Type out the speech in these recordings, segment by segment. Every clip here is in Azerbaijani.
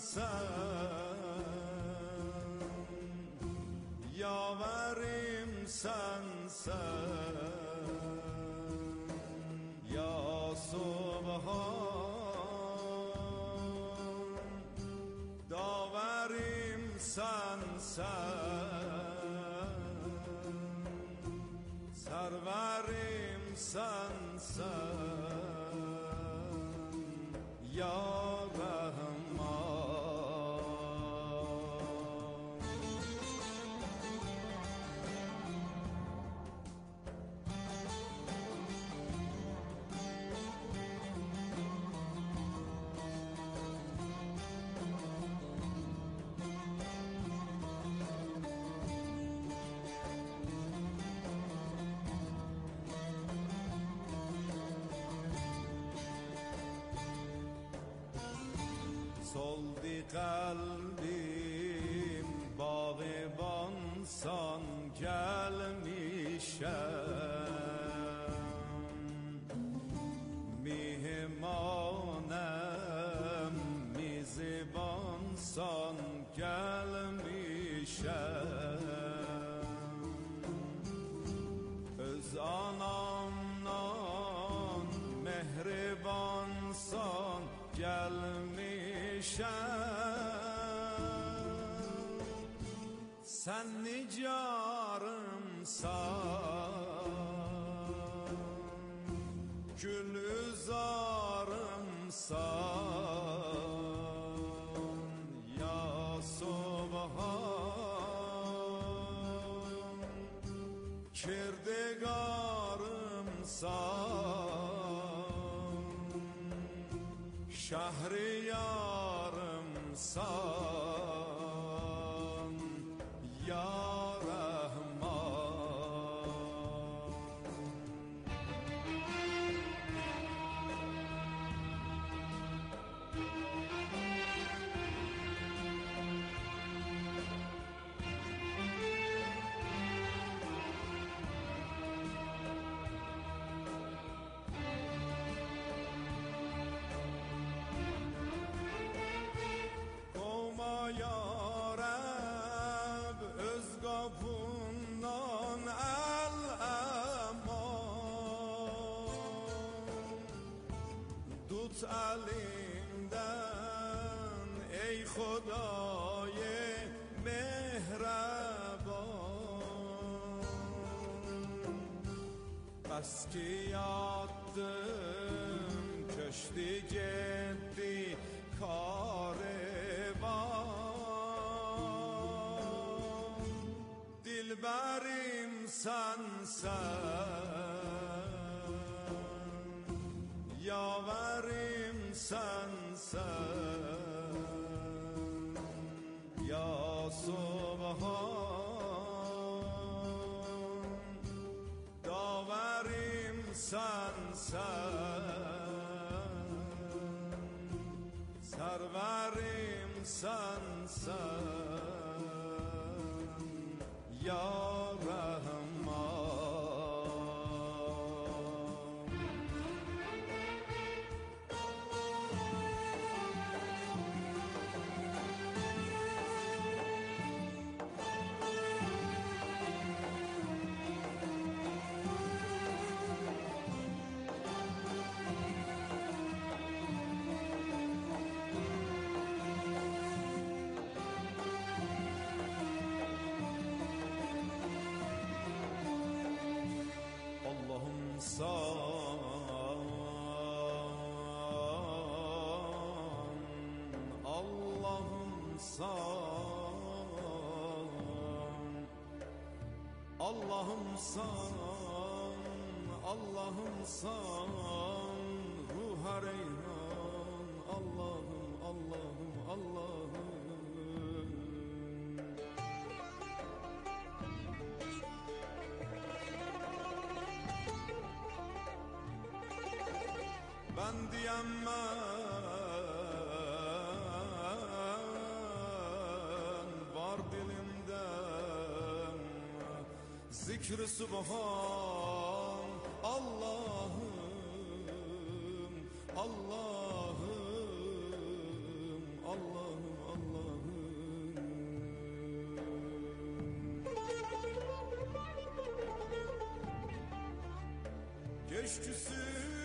yaverim sensen, ya Subhan, daverim sensen, serverim sensen, ya Rahman. Soldi kalbim bağban san gelmişem, mihmanem miziban san gelmişem, öz anamdan mehriban san gelmişem, sen nicarımsan, gülüzarımsan, ya Subhan, kirdigarımsan, şahriyarımsan, ya Rahman. Ya Rab öz kapından el eman, tut elimden ey Xuday mehreban, bas ki yattım köştü gitti kariban, dilberim sensen, yaverim sensen, ya Subhan, daverim sensen, serverim sensen, ya Rahman. Allah'ım san, Allah'ım san, Allah'ım san, Allah'ım san, ruha reyhan, Allah'ım, Allah'ım, Allah'ım. Ben diyemem var dilimden zikr-i subhan, Allah'ım, Allah'ım, Allah'ım, küsüm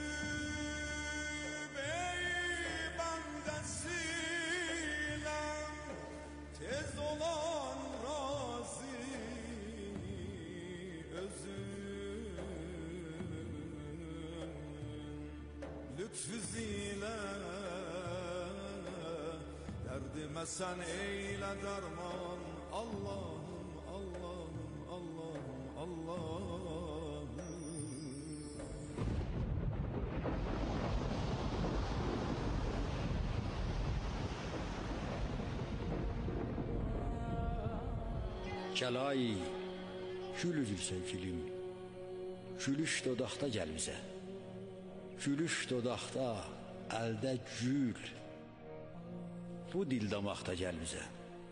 ey bandesiyle tez olan razı özün lütfüziyle derdime sen eyle derman Allah'ım Allah'ım Allah'ım Allah'ım. Gəlay, gül üzülsə gülüm, gülüş dodaqda gəl bizə. Gülüş dodaqda, əldə gül, bu dil damaqda gəl bizə.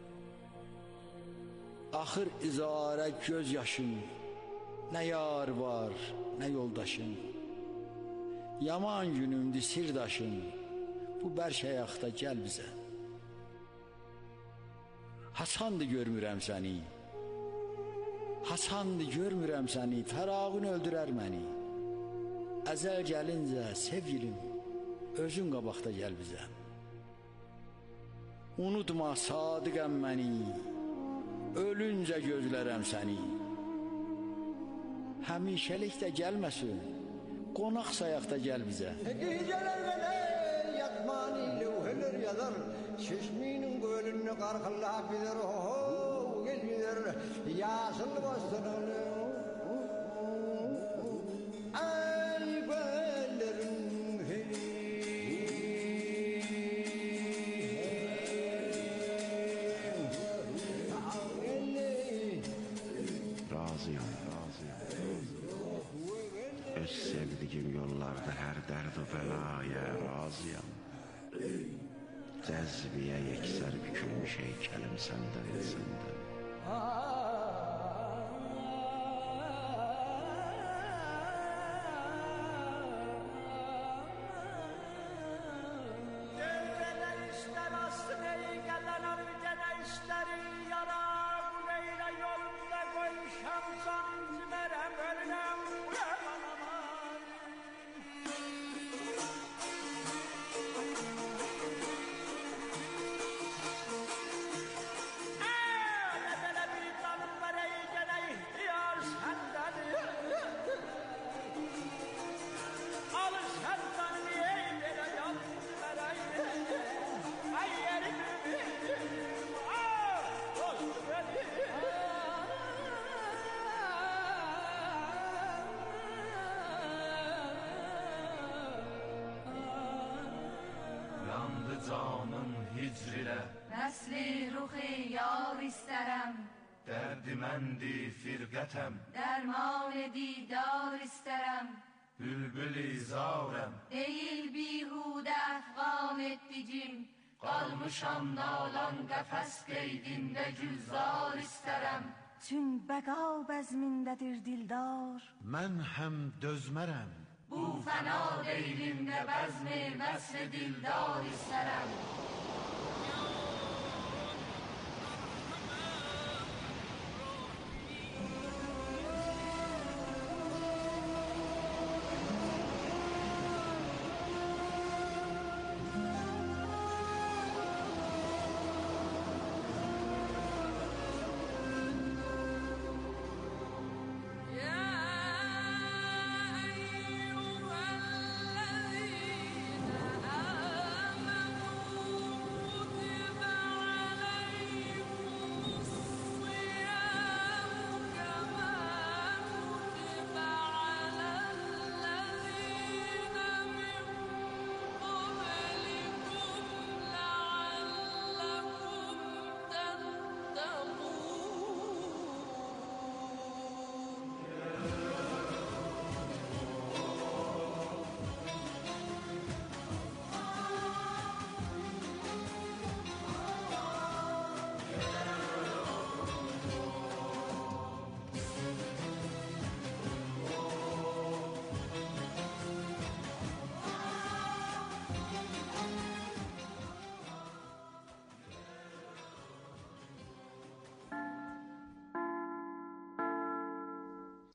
Axır izarə göz yaşın, nə yar var, nə yoldaşın. Yaman günümdü sirdaşın, bu bərk həyaqda gəl bizə. Hasandı görmürəm səni, Hasandı görmürəm səni, fərağın öldürər məni. Əzəl gəlincə sevgilim, özün qabaqda gəl bizə. Unutma sadiqəm məni, ölüncə gözlərəm səni. Həmişəlik də gəlməsin, qonaq sayaqda gəl bizə. Geceler vele yatmani levheler yazar, çeşminin gölünü karkıllar bilir. Oh gelir yasıl bastırır. Ay bellerin Razıyam, razıyam. Öz sevdiğim yollarda her derdi belaya razıyam. Cezbiye yekser bükülmüş heykelim senden senden. Devreler işler aslı ey gelen gene işleri yara bu neyle yolunda koymuşam canım merem ölünem uyanamam. Böyle bir tanım var ey gene ihtiyar senden. Alır senden ey böyle yalnız vereyim. Ay yerim dost beni. Yandı canım hicrilə, Nəsli ruhi yar istərəm, dərdiməndi firqətəm, dərman didar istərəm. bülbül izarəm, Deyil bihudə əfqan etdicim, qalmışam nalan qəfəs qeydində gülzar istərəm. Çün bəqa bəzmindədir dildar, Mən həm dözmərəm. bu fəna deylində bəzmi məsli dildar istərəm.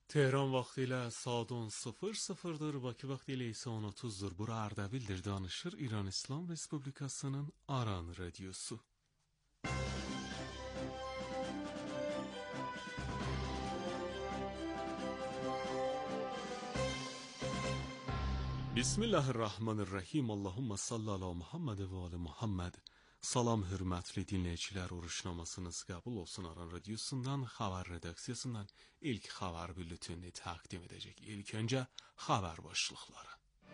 Tehran vaxtı ilə saat 10:00-dır, Bakı vaxtı ilə isə 10:30-dur. Bura Ardabildir, danışır İran İslam Respublikasının Aran Radyosu. Bismillahirrahmanirrahim. Allahumma salli ala Muhammed və ali Muhammed. Salam hörmətli dinləyicilər, oruç namazınız qəbul olsun. Aran Radyosu'ndan, xəbər redaksiyasından ilk xəbər bülletini təqdim edəcək. İlk öncə xəbər başlıqları.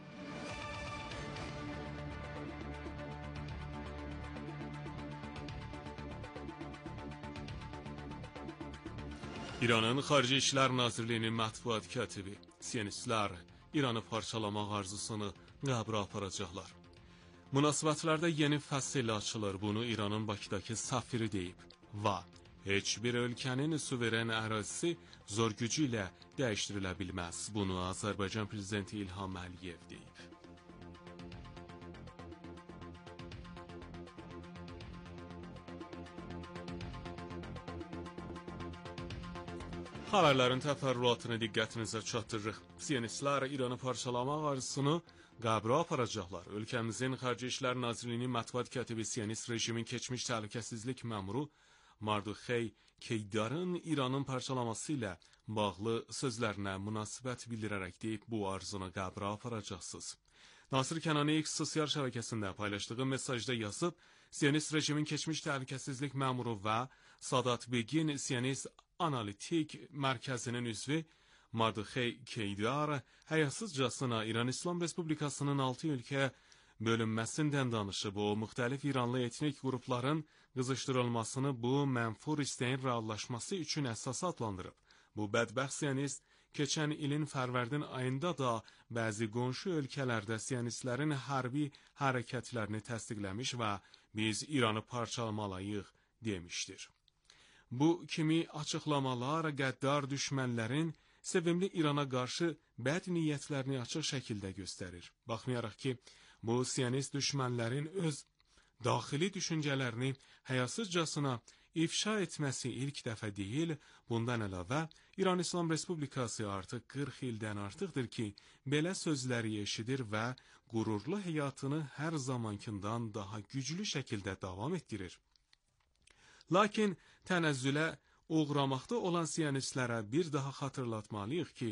İranın Xarici İşlər Nazirliyinin mətbuat katibi Siyonistlər İranı parçalamaq arzusunu qəbra aparacaqlar. Münasibətlərdə yeni fəsil açılır, bunu İranın Bakıdakı səfiri deyib və heç bir ölkənin suveren ərazisi zor gücü ilə dəyişdirilə bilməz, bunu Azərbaycan Prezidenti İlham Əliyev deyib. Xəbərlərin təfərrüatını diqqətinizə çatdırırıq. Siyonistlər İranı parçalamaq arzusunu qəbra aparacaqlar. Ölkəmizin Xarici İşlər Nazirliyinin mətbuat katibi Siyonist rejimin keçmiş təhlükəsizlik məmuru Marduxey Keydarın İranın parçalaması ilə bağlı sözlərinə münasibət bildirərək deyib, bu arzunu qəbra aparacaqsınız. Nasir Kənani X sosial şəbəkəsində paylaşdığı mesajda yazıb, Siyonist rejimin keçmiş təhlükəsizlik məmuru və Sadat Begin Siyonist Analitik Mərkəzinin üzvü Marduxey Keydar həyasızcasına İran İslam Respublikasının 6 ölkəyə bölünməsindən danışıb. O, müxtəlif İranlı etnik qrupların qızışdırılmasını bu mənfur istəyin reallaşması üçün əsas adlandırıb. Bu bədbəxt siyonist keçən ilin fərvərdin ayında da bəzi qonşu ölkələrdə siyonistlərin hərbi hərəkətlərini təsdiqləmiş və biz İranı parçalamalıyıq demişdir. Bu kimi açıqlamalar qəddar düşmənlərin sevimli İrana qarşı bəd niyyətlərini açıq şəkildə göstərir. Baxmayaraq ki, bu siyonist düşmənlərin öz daxili düşüncələrini həyasızcasına ifşa etməsi ilk dəfə deyil, bundan əlavə İran İslam Respublikası artıq 40 ildən artıqdır ki, belə sözləri eşidir və qürurlu həyatını hər zamankindən daha güclü şəkildə davam etdirir. Lakin tənəzzülə uğramaqda olan siyonistlərə bir daha xatırlatmalıyıq ki,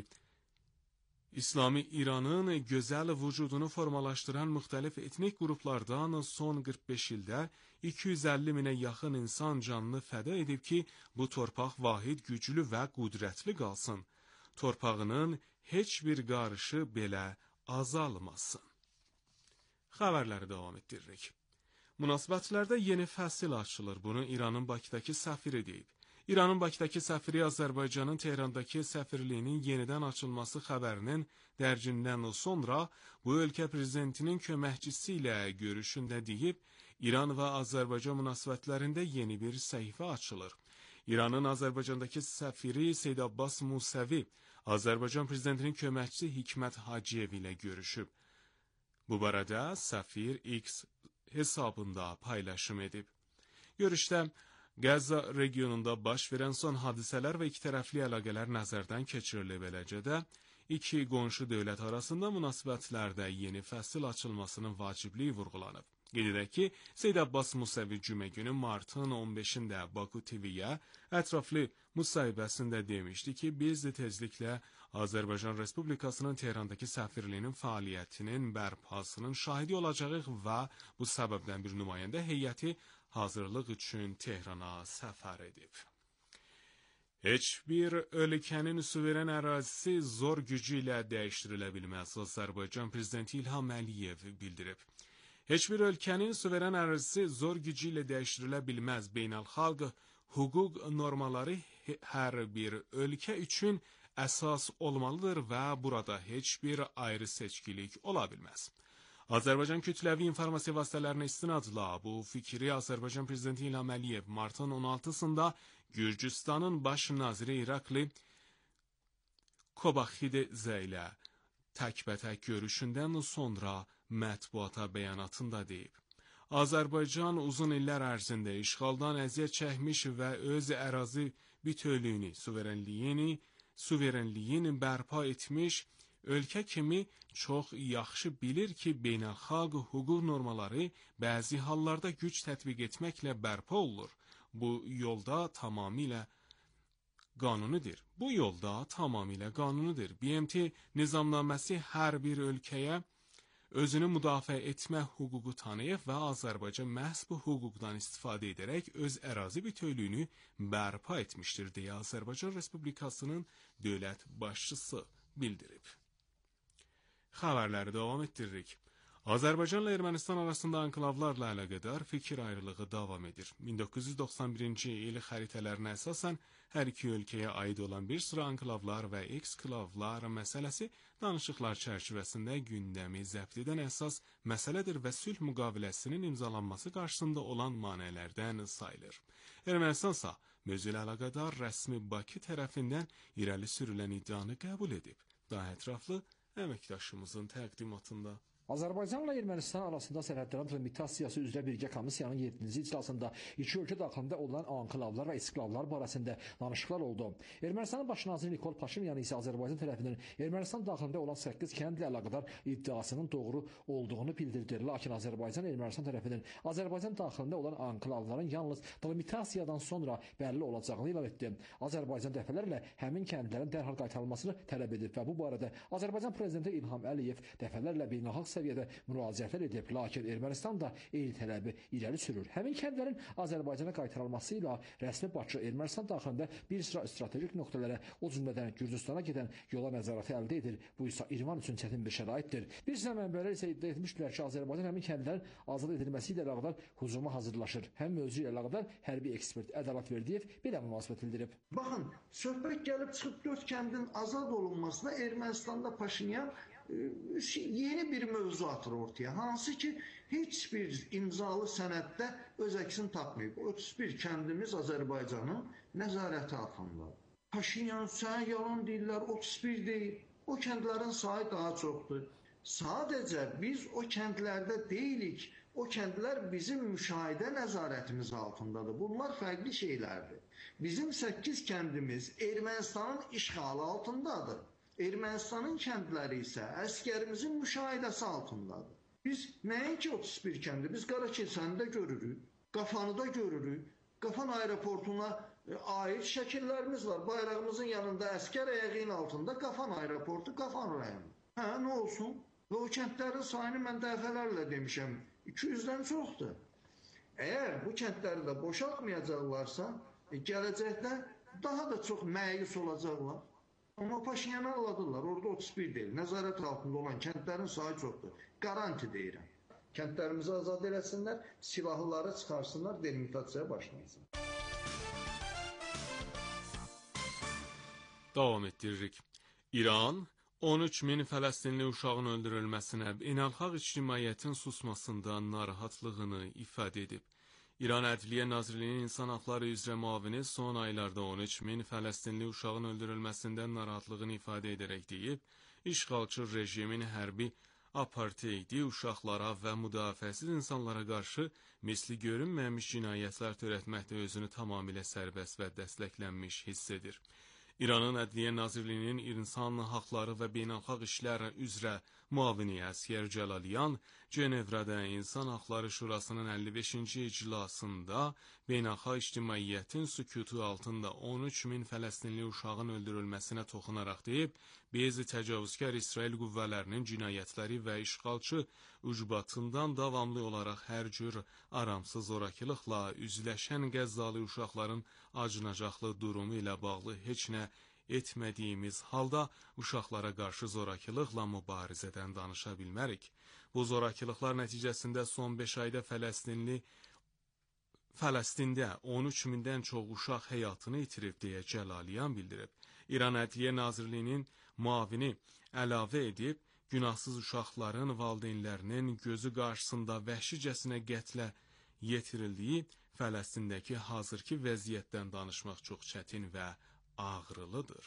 İslami İranın gözəl vücudunu formalaşdıran müxtəlif etnik qruplardan son 45 ildə 250 minə yaxın insan canını fəda edib ki, bu torpaq vahid, güclü və qudrətli qalsın. Torpağının heç bir qarışı belə azalmasın. Xəbərləri davam etdiririk. Münasibətlərdə yeni fəsil açılır, bunu İranın Bakıdakı səfiri deyib. İranın Bakıdakı səfiri Azərbaycanın Tehrandakı səfirliyinin yenidən açılması xəbərinin dərcindən sonra bu ölkə prezidentinin köməkçisi ilə görüşündə deyib, İran və Azərbaycan münasibətlərində yeni bir səhifə açılır. İranın Azərbaycandakı səfiri Seyd Abbas Musəvi, Azərbaycan prezidentinin köməkçisi Hikmət Hacıyev ilə görüşüb. Bu barədə səfir X hesabında paylaşım edib. Görüşdə Qəzza regionunda baş verən son hadisələr və ikitərəfli əlaqələr nəzərdən keçirilib, eləcə də iki qonşu dövlət arasında münasibətlərdə yeni fəsil açılmasının vacibliyi vurğulanıb. Qeyd edək ki, Seyd Abbas Musəvi cümə günü martın 15-də Baku TV-yə ətraflı müsahibəsində demişdi ki, biz tezliklə Azərbaycan Respublikasının Tehrandakı səfirliyinin fəaliyyətinin bərpasının şahidi olacağıq və bu səbəbdən bir nümayəndə heyəti hazırlıq üçün Tehrana səfər edib. Heç bir ölkənin suveren ərazisi zor gücü ilə dəyişdirilə bilməz, Azərbaycan Prezidenti İlham Əliyev bildirib. Heç bir ölkənin suveren ərazisi zor gücü ilə dəyişdirilə bilməz. Beynəlxalq hüquq normaları hər bir ölkə üçün əsas olmalıdır və burada heç bir ayrı seçkilik ola bilməz. Azərbaycan kütləvi informasiya vasitələrinə istinadla bu fikri Azərbaycan Prezidenti İlham Əliyev martın 16-sında Gürcüstanın baş naziri İrakli Kobaxidze ilə təkbətək görüşündən sonra mətbuata bəyanatında deyib. Azərbaycan uzun illər ərzində işğaldan əziyyət çəkmiş və öz ərazi bütövlüyünü, suverenliyini suverenliyin bərpa etmiş ölkə kimi çox yaxşı bilir ki, beynəlxalq hüquq normaları bəzi hallarda güc tətbiq etməklə bərpa olunur. Bu yolda tamamilə qanunudur. BMT nizamnaməsi hər bir ölkəyə özünü müdafiə etmə hüququ tanıyıb və Azərbaycan məhz bu hüquqdan istifadə edərək öz ərazi bütövlüyünü bərpa etmişdir, deyə Azərbaycan Respublikasının dövlət başçısı bildirib. Xəbərləri davam etdiririk. Azərbaycanla Ermənistan arasında anklavlarla əlaqədar fikir ayrılığı davam edir. 1991-ci il xəritələrinə əsasən hər iki ölkəyə aid olan bir sıra anklavlar və eksklavlar məsələsi danışıqlar çərçivəsində gündəmi zəbt edən əsas məsələdir və sülh müqaviləsinin imzalanması qarşısında olan maneələrdən sayılır. Ermənistan isə mövzu ilə əlaqədar rəsmi Bakı tərəfindən irəli sürülən iddianı qəbul edib. Daha ətraflı əməkdaşımızın təqdimatında. Azərbaycanla Ermənistan arasında sərhədlərin delimitasiyası üzrə birgə komissiyanın 7-ci iclasında iki ölkə daxilində olan anklavlar və eksklavlar barəsində danışıqlar oldu. Ermənistanın baş naziri Nikol Paşinyan isə Azərbaycan tərəfindən Ermənistan daxilində olan 8 kəndlə əlaqədar iddiasının doğru olduğunu bildirdi. Lakin Azərbaycan Ermənistan tərəfindən Azərbaycan daxilində olan anklavların yalnız delimitaziyadan sonra bəlli olacağını elan etdi. Azərbaycan dəfələrlə həmin kəndlərin dərhal qaytarılmasını tələb edib və bu barədə Azərbaycan prezidenti İlham Əliyev dəfələrlə beynəlxalq səviyyədə müraciətlər edib, lakin Ermənistan da eyni tələbi irəli sürür. Həmin kəndlərin Azərbaycana qaytarılması ilə rəsmi Bakı Ermənistan daxilində bir sıra strategik nöqtələrə, o cümlədən Gürcüstana gedən yola nəzarəti əldə edir. Bu isə İrəvan üçün çətin bir şəraitdir. Bir sıra mənbələr isə iddia etmişdilər ki, Azərbaycan həmin kəndlərin azad edilməsi ilə əlaqədar hücuma hazırlaşır. Həm mövzu ilə əlaqədar hərbi ekspert Ədalət Verdiyev belə münasibət bildirib. Baxın, söhbət gəlib çıxıb 4 kəndin azad olunmasına Ermənistanda Paşinyan yeni bir mövzu atır ortaya. Hansı ki, heç bir imzalı sənəddə öz əksini tapmayıb. 31 kəndimiz Azərbaycanın nəzarəti altındadır. Paşinyan, sən yalan deyirlər, 31 deyil. O kəndlərin sayı daha çoxdur. Sadəcə biz o kəndlərdə deyilik. O kəndlər bizim müşahidə nəzarətimiz altındadır. Bunlar fərqli şeylərdir. Bizim 8 kəndimiz Ermənistanın işğalı altındadır. Ermənistanın kəndləri isə əskərimizin müşahidəsi altındadır. Biz nəinki 31 kəndi, biz Qarakilsəni də görürük, Qafanı da görürük. Qafan aeroportuna aid şəkillərimiz var. Bayrağımızın yanında əskər əyəğinin altında Qafan aeroportu, Qafan rayonu. Nə olsun? Və o kəndlərin sayını mən dəfələrlə demişəm, 200-dən çoxdur. Əgər bu kəndləri də boşaltmayacaqlarsa, gələcəkdə daha da çox məyus olacaqlar. Amma Paşinyanı anladırlar, orada 31 deyil. Nəzarət altında olan kəndlərin sayı çoxdur. Garanti deyirəm. Kəndlərimizi azad eləsinlər, silahlıları çıxarsınlar, delimitasiyaya başlansın. Davam etdiririk. İran 13 min Fələstinli uşağın öldürülməsinə beynəlxalq ictimaiyyətin susmasından narahatlığını ifadə edib. İran Ədliyyə Nazirliyinin İnsan Haqları üzrə müavini son aylarda 13 min Fələstinli uşağın öldürülməsindən narahatlığını ifadə edərək deyib, işğalçı rejimin hərbi aparteydi uşaqlara və müdafiəsiz insanlara qarşı misli görünməmiş cinayətlər törətməkdə özünü tamamilə sərbəst və dəstəklənmiş hiss edir. İranın Ədliyyə Nazirliyinin İnsan Haqları və Beynəlxalq İşlər üzrə müavini Əsgər Cəlalyan Cenevrədə İnsan Haqları Şurasının 55-ci iclasında beynəlxalq ictimaiyyətin sükutu altında 13 min Fələstinli uşağın öldürülməsinə toxunaraq deyib, biz təcavüzkar İsrail qüvvələrinin cinayətləri və işğalçı ucbatından davamlı olaraq hər cür aramsız zorakılıqla üzləşən Qəzzalı uşaqların acınacaqlı durumu ilə bağlı heç nə etmədiyimiz halda uşaqlara qarşı zorakılıqla mübarizədən danışa bilmərik. Bu zorakılıqlar nəticəsində son 5 ayda Fələstində 13 mindən çox uşaq həyatını itirib deyə Cəlalyan bildirib. İran Ədliyyə Nazirliyinin müavini əlavə edib, günahsız uşaqların valideynlərinin gözü qarşısında vəhşicəsinə qətlə yetirildiyi Fələstindəki hazırki vəziyyətdən danışmaq çox çətin və ağrılıdır.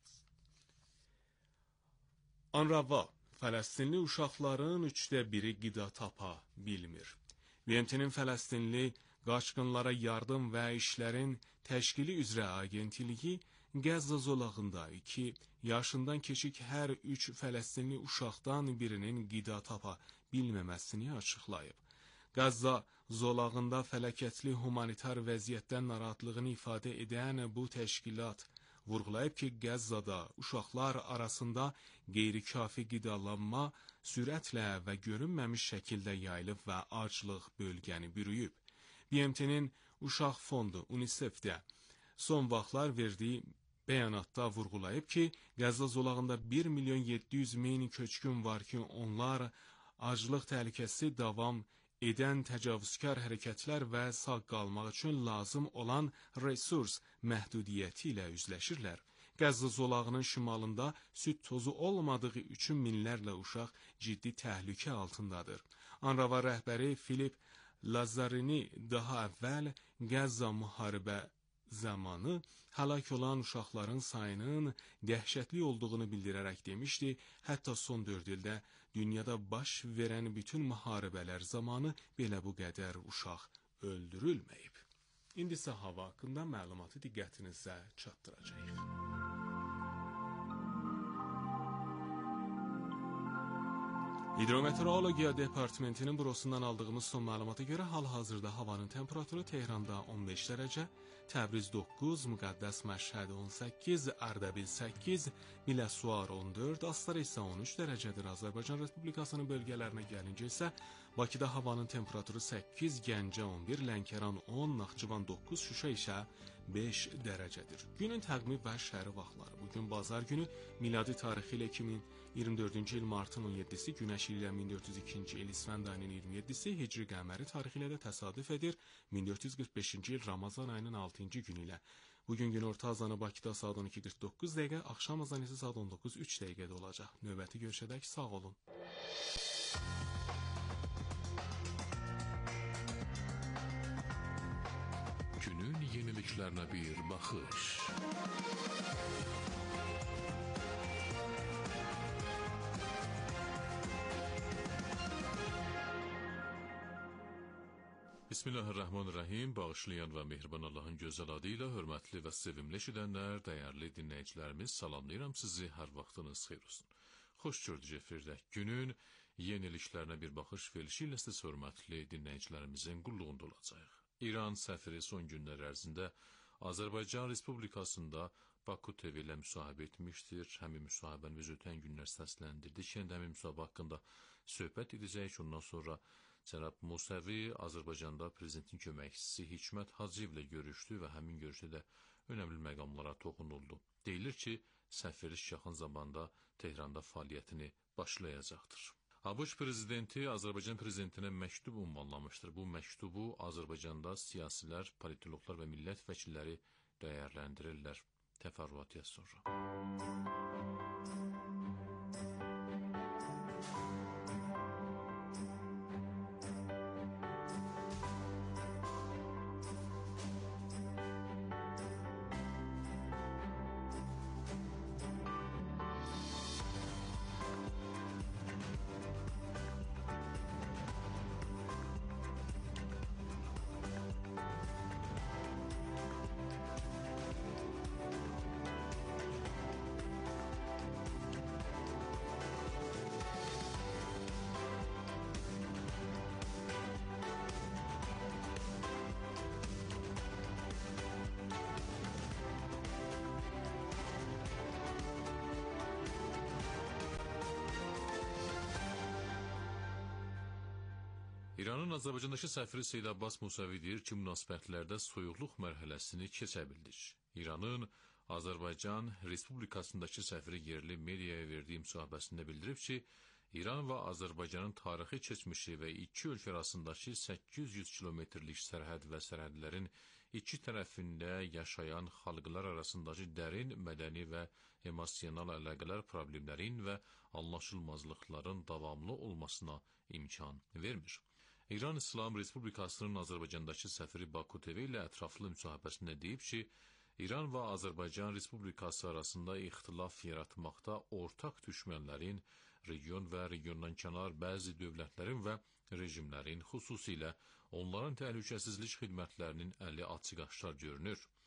Anrava, Fələstinli uşaqların 1/3 qida tapa bilmir. BMT-nin Fələstinli qaçqınlara yardım və işlərin təşkili üzrə agentliyi Qəzza zolağında 2 yaşından keçik hər 3 Fələstinli uşaqdan birinin qida tapa bilməməsini açıqlayıb. Qəzza zolağında fəlakətli humanitar vəziyyətdən narahatlığını ifadə edən bu təşkilat vurğulayıb ki, Qəzzada uşaqlar arasında qeyri-kafi qidalanma sürətlə və görünməmiş şəkildə yayılıb və aclıq bölgəni bürüyüb. BMT-nin Uşaq Fondu UNICEF-də son vaxtlar verdiyi bəyanatda vurğulayıb ki, Qəzza zolağında 1.700.000 köçkün var ki, onlar aclıq təhlükəsi davam edən təcavüzkar hərəkətlər və sağ qalmaq üçün lazım olan resurs məhdudiyyəti ilə üzləşirlər. Qəzza zolağının şimalında süd tozu olmadığı üçün minlərlə uşaq ciddi təhlükə altındadır. ANRAVA rəhbəri Filip Lazarini daha əvvəl Qəzza müharibə zamanı həlak olan uşaqların sayının dəhşətli olduğunu bildirərək demişdi, hətta son 4 ildə dünyada baş verən bütün müharibələr zamanı belə bu qədər uşaq öldürülməyib. İndi isə hava haqqında məlumatı diqqətinizə çatdıracağıq. Hidrometeorologiya Departamentinin bürosundan aldığımız son məlumata görə hal-hazırda havanın temperaturu Tehranda 15 dərəcə, Təbriz 9, Müqəddəs Məşhəd 18, Ərdəbil 8, Biləsuvar 14, Astara isə 13 dərəcədir. Azərbaycan Respublikasının bölgələrinə gəlincə isə Bakıda havanın temperaturu 8, Gəncə 11, Lənkəran 10, Naxçıvan 9, Şuşa isə 5 dərəcədir. Günün təqvimi və şəhəri vaxtları. Bugün bazar günü miladi tarixi ilə 2024-cü il martın 17-si, günəş ilə 1402-ci il İsfənd ayının 27-si, hicri qəməri tarixi ilə də təsadüf edir 1445-ci il Ramazan ayının 6-cı günü ilə. Bugün günorta azanı Bakıda saat 12:49 dəqiqə, axşam azanı isə saat 19:03 dəqiqədə olacaq. Növbəti görüşədək sağ olun. Günün yeniliklerine bir bakış. Bismillahirrahmanirrahim. Bağışlayan ve mehriban Allah'ın güzel adıyla hürmetli ve sevimli eşidenler, değerli dinleyicilerimiz, salamlayıram sizi, her vaxtınız xeyir olsun. Xoş gördük efirdə. Günün yeniliklerine bir bakış verilişiyle siz hürmetli dinleyicilerimizin qulluğunda olacaq. İran səfiri son günlər ərzində Azərbaycan Respublikasında Baku TV ilə müsahibə etmişdir. Həmin müsahibəni biz ötən günlər səsləndirdik. Şimdi həmin müsahibə haqqında söhbət edəcəyik. Ondan sonra Cənab Musəvi Azərbaycanda prezidentin köməkçisi Hikmət Hacıyev ilə görüşdü və həmin görüşdə də önəmli məqamlara toxunuldu. Deyilir ki, səfir yaxın zamanda Tehranda fəaliyyətini başlayacaqdır. ABŞ prezidenti Azərbaycan prezidentinə məktub ünvanlamışdır. Bu məktubu Azərbaycanda siyasilər, politologlar və millət vəkilləri dəyərləndirirlər. Təfərrüatı sonra. İranın Azərbaycandakı səfiri Seyyid Abbas Musavi deyir ki, münasibətlərdə soyuqluq mərhələsini keçə bildik. İranın Azərbaycan Respublikasındakı səfiri yerli mediaya verdiyi müsahibəsində bildirib ki, İran və Azərbaycanın tarixi keçmişi və iki ölkə arasındakı 800 kilometrlik sərhəd və sərhədlərin iki tərəfində yaşayan xalqlar arasındakı dərin mədəni və emosional əlaqələr problemlərin və anlaşılmazlıqların davamlı olmasına imkan vermir. İran İslam Respublikasının Azərbaycandakı səfiri Baku TV ilə ətraflı müsahibəsində deyib ki, İran və Azərbaycan Respublikası arasında ixtilaf yaratmaqda ortaq düşmənlərin, region və regiondan kənar bəzi dövlətlərin və rejimlərin, xüsusilə onların təhlükəsizlik xidmətlərinin əli açıq-aşkar görünür.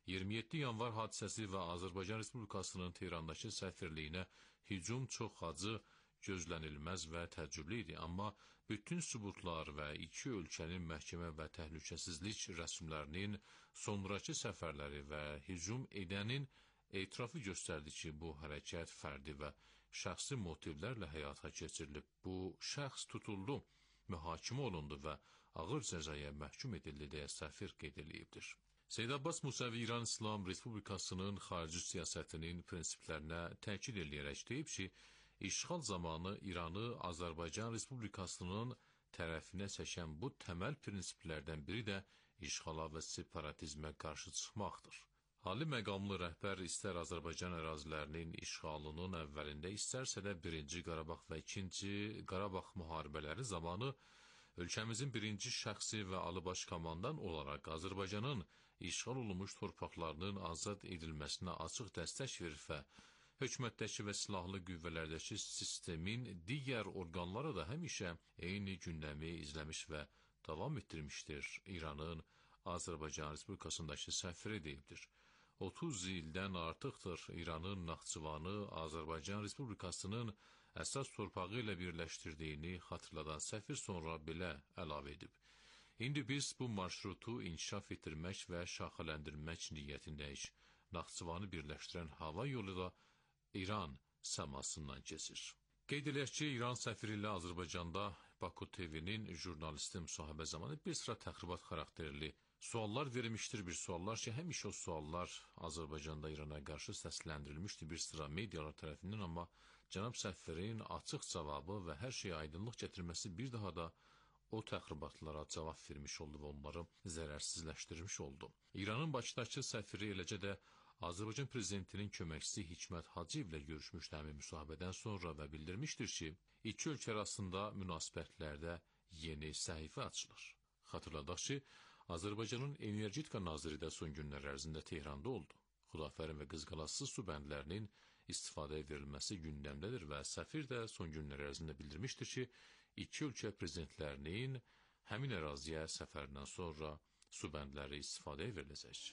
27 yanvar hadisəsi və Azərbaycan Respublikasının Tehrandakı səfirliyinə hücum çox acı, gözlənilməz və təəccüblü idi, amma bütün sübutlar və iki ölkənin məhkəmə və təhlükəsizlik rəsmlərinin sonrakı səfərləri və hücum edənin etirafı göstərdi ki, bu hərəkət fərdi və şəxsi motivlərlə həyata keçirilib. Bu şəxs tutuldu, mühakimə olundu və ağır cəzaya məhkum edildi deyə səfir qeyd edilibdir. Seyyid Abbas Musavi İran İslam Respublikasının xarici siyasətinin prinsiplərinə təkid edərək deyib ki, işğal zamanı İranı Azərbaycan Respublikasının tərəfinə çəkən bu təməl prinsiplərdən biri də işğala və separatizmə qarşı çıxmaqdır. Ali məqamlı rəhbər istər Azərbaycan ərazilərinin işğalının əvvəlində, istərsə də 1-ci Qarabağ və 2-ci Qarabağ müharibələri zamanı ölkəmizin birinci şəxsi və alıbaş komandan olaraq Azərbaycanın işğal olunmuş torpaqlarının azad edilməsinə açıq dəstək verir və hökumətdəki və silahlı qüvvələrdəki sistemin digər orqanları da həmişə eyni gündəmi izləmiş və davam etdirmişdir. İranın Azərbaycan Respublikasındakı səfiri deyibdir. 30 ildən artıqdır İranın Naxçıvanı Azərbaycan Respublikasının əsas torpağı ilə birləşdirdiyini xatırladan səfir sonra belə əlavə edib. İndi biz bu marşrutu inkişaf etdirmək və şaxələndirmək niyyətindəyik. Naxçıvanı birləşdirən hava yolu da İran səmasından keçir. Qeyd edək ki, İran səfiri ilə Azərbaycanda Baku TV-nin jurnalisti müsahibə zamanı bir sıra təxribat xarakterli suallar verilmişdir. Bir suallar ki, həmişə o suallar Azərbaycanda İrana qarşı səsləndirilmişdir bir sıra medialar tərəfindən, amma cənab səfirin açıq cavabı və hər şeyə aydınlıq gətirməsi bir daha da o təxribatlara cavab vermiş oldu və onları zərərsizləşdirmiş oldu. İranın Bakıdakı səfiri eləcə də Azərbaycan prezidentinin köməkçisi Hikmət Hacıyevlə görüşmüşdü həmin müsahibədən sonra və bildirmişdir ki, iki ölkə arasında münasibətlərdə yeni səhifə açılır. Xatırladaq ki, Azərbaycanın energetika naziri də son günlər ərzində Tehranda oldu. Xudafərin və Qızqalası su bəndlərinin istifadəyə verilməsi gündəmdədir və səfir də son günlər ərzində bildirmişdir ki, iki ölkə prezidentlərinin həmin əraziyə səfərindən sonra su bəndləri istifadəyə veriləcək.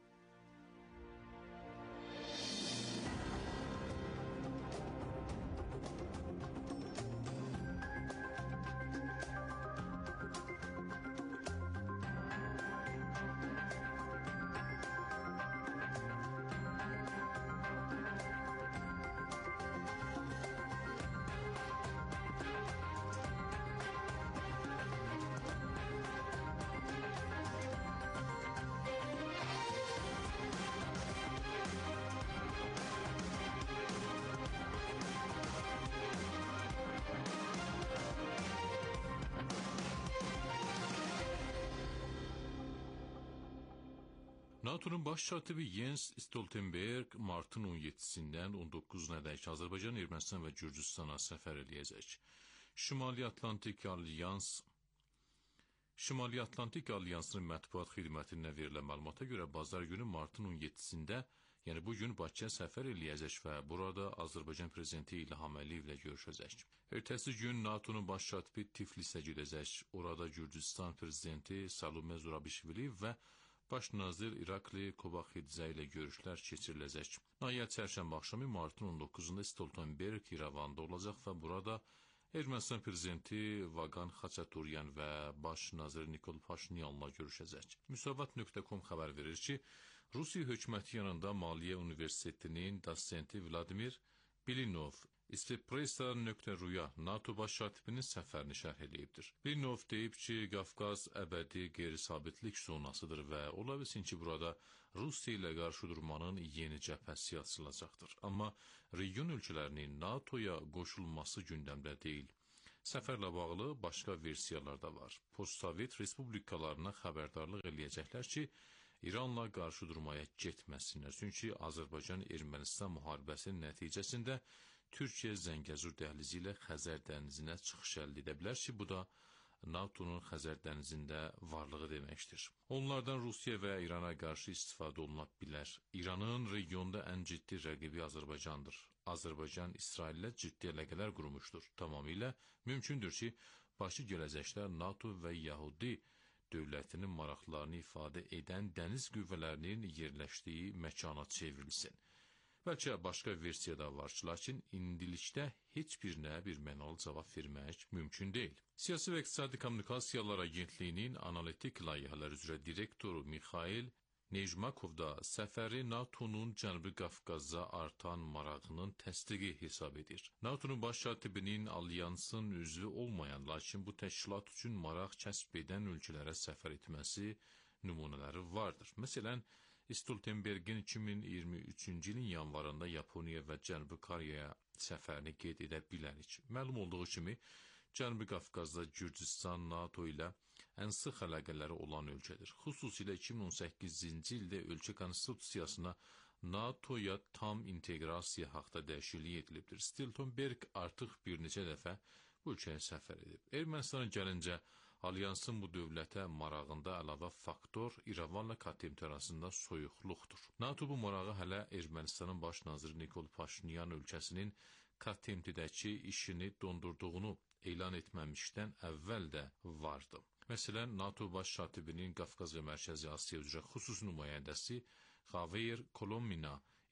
NATO'nun baş katibi Jens Stoltenberg martın 17-sindən 19-nədək Azərbaycan, Ermənistan və Gürcüstana səfər eləyəcək. Şimali Atlantik Alyansının mətbuat xidmətinə verilən məlumata görə bazar günü martın 17-sində, yəni bugün Bakıya səfər eləyəcək və burada Azərbaycan prezidenti İlham Əliyevlə görüşəcək. Ertəsi gün NATO'nun baş katibi Tiflisə gedəcək. Orada Gürcüstan prezidenti Salume Zurabishvili və baş nazir İrakli Kobaxidzə ilə görüşlər keçiriləcək. Nəhayət çərşənbə axşamı martın 19-da Stoltenberg İrəvanda olacaq və burada Ermənistan prezidenti Vaqan Xaçaturyan və baş nazir Nikol Paşinyanla görüşəcək. Müsavat.com xəbər verir ki, Rusiya hökuməti yanında Maliyyə Universitetinin dosenti Vladimir Bilinov İsvepresa.ru-ya NATO baş katibinin səfərini şərh edibdir. Bilinov deyib ki, Qafqaz əbədi qeyri-sabitlik zonasıdır və ola bilsin ki, burada Rusiya ilə qarşı durmanın yeni cəbhəsi açılacaqdır. Amma region ölkələrinin NATO'ya qoşulması gündəmdə deyil. Səfərlə bağlı başqa versiyalar da var. Postsovet respublikalarına xəbərdarlıq eləyəcəklər ki, İranla qarşı durmaya getməsinlər. Çünki Azərbaycan-Ermənistan müharibəsinin nəticəsində Türkiyə Zəngəzur dəhlizi ilə Xəzər dənizinə çıxış əldə edə bilər ki, bu da NATO'nun Xəzər dənizində varlığı deməkdir. Onlardan Rusiya və İrana qarşı istifadə oluna bilər. İranın regionda ən ciddi rəqibi Azərbaycandır. Azərbaycan İsraillə ciddi əlaqələr qurmuşdur. Tamamilə mümkündür ki, başı gələcəkdə NATO və Yahudi dövlətinin maraqlarını ifadə edən dəniz qüvvələrinin yerləşdiyi məkana çevrilsin. Bəlkə başqa versiya da var ki, lakin indilikdə heç birinə bir mənalı cavab vermək mümkün deyil. Siyasi və İqtisadi Kommunikasiyalar Agentliyinin analitik layihələr üzrə direktoru Mikhail Nejmakov da səfəri NATO'nun Cənubi Qafqaza artan marağının təsdiqi hesab edir. NATO'nun baş katibinin alyansın üzvü olmayan, lakin bu təşkilat üçün maraq kəsb edən ölkələrə səfər etməsi nümunələri vardır. Məsələn, Stoltenbergin 2023-cü ilin yanvarında Yaponiya və Cənubi Koreyaya səfərini qeyd edə bilərik. Məlum olduğu kimi, Cənubi Qafqazda Gürcistan NATO ilə ən sıx əlaqələri olan ölkədir. Xüsusilə 2018-ci ildə ölkə konstitusiyasına NATO'ya tam inteqrasiya haqda dəyişiklik edilibdir. Stoltenberg artıq bir neçə dəfə bu ölkəyə səfər edib. Ermənistana gəlincə, alyansın bu dövlətə marağında əlavə faktor İrəvanla KTMT arasında soyuqluqdur. NATO bu marağı hələ Ermənistanın baş naziri Nikol Paşinyan ölkəsinin KTMT-dəki işini dondurduğunu elan etməmişdən əvvəl də vardı. Məsələn, NATO baş katibinin Qafqaz və Mərkəzi Asiya üzrə xüsusi nümayəndəsi Javier Colomina